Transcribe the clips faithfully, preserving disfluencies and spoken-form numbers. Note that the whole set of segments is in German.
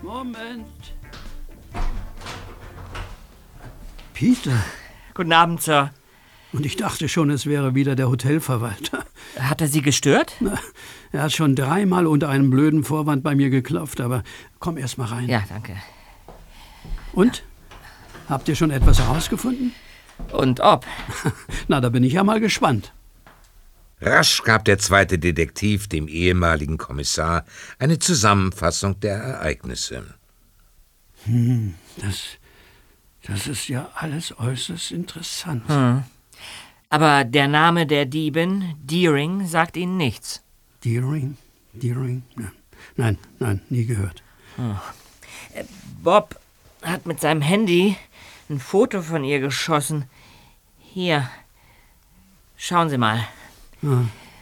Moment. Peter. Guten Abend, Sir. Und ich dachte schon, es wäre wieder der Hotelverwalter. Hat er Sie gestört? Na, er hat schon dreimal unter einem blöden Vorwand bei mir geklopft, aber komm erst mal rein. Ja, danke. Und? Habt ihr schon etwas herausgefunden? Und ob? Na, da bin ich ja mal gespannt. Rasch gab der zweite Detektiv dem ehemaligen Kommissar eine Zusammenfassung der Ereignisse. Hm, das, das ist ja alles äußerst interessant. Hm. Aber der Name der Diebin, Deering, sagt Ihnen nichts. Deering? Deering? Ja. Nein, nein, nie gehört. Hm. Bob hat mit seinem Handy ein Foto von ihr geschossen. Hier, schauen Sie mal. Ja.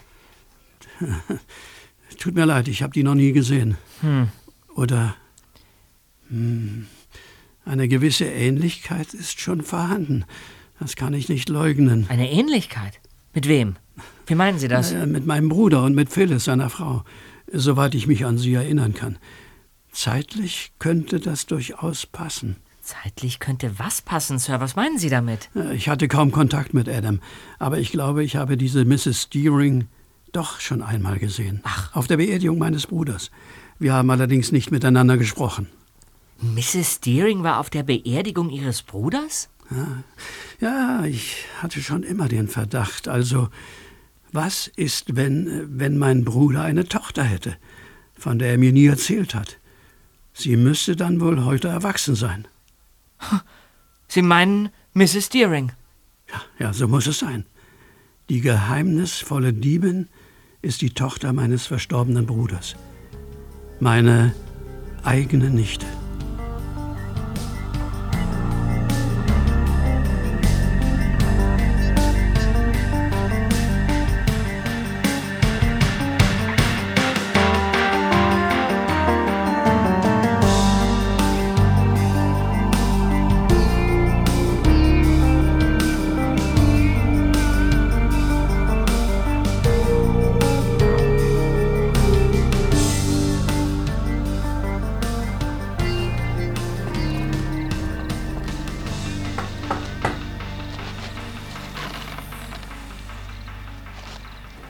Tut mir leid, ich habe die noch nie gesehen. Hm. Oder hm, eine gewisse Ähnlichkeit ist schon vorhanden. Das kann ich nicht leugnen. Eine Ähnlichkeit? Mit wem? Wie meinen Sie das? Äh, mit meinem Bruder und mit Phyllis, seiner Frau. Soweit ich mich an sie erinnern kann. Zeitlich könnte das durchaus passen. Zeitlich könnte was passen, Sir? Was meinen Sie damit? Ich hatte kaum Kontakt mit Adam, aber ich glaube, ich habe diese Misses Deering doch schon einmal gesehen. Ach. Auf der Beerdigung meines Bruders. Wir haben allerdings nicht miteinander gesprochen. Misses Deering war auf der Beerdigung Ihres Bruders? Ja, ja, ich hatte schon immer den Verdacht. Also, was ist, wenn, wenn mein Bruder eine Tochter hätte, von der er mir nie erzählt hat? Sie müsste dann wohl heute erwachsen sein. Sie meinen Misses Deering? Ja, ja, so muss es sein. Die geheimnisvolle Diebin ist die Tochter meines verstorbenen Bruders. Meine eigene Nichte.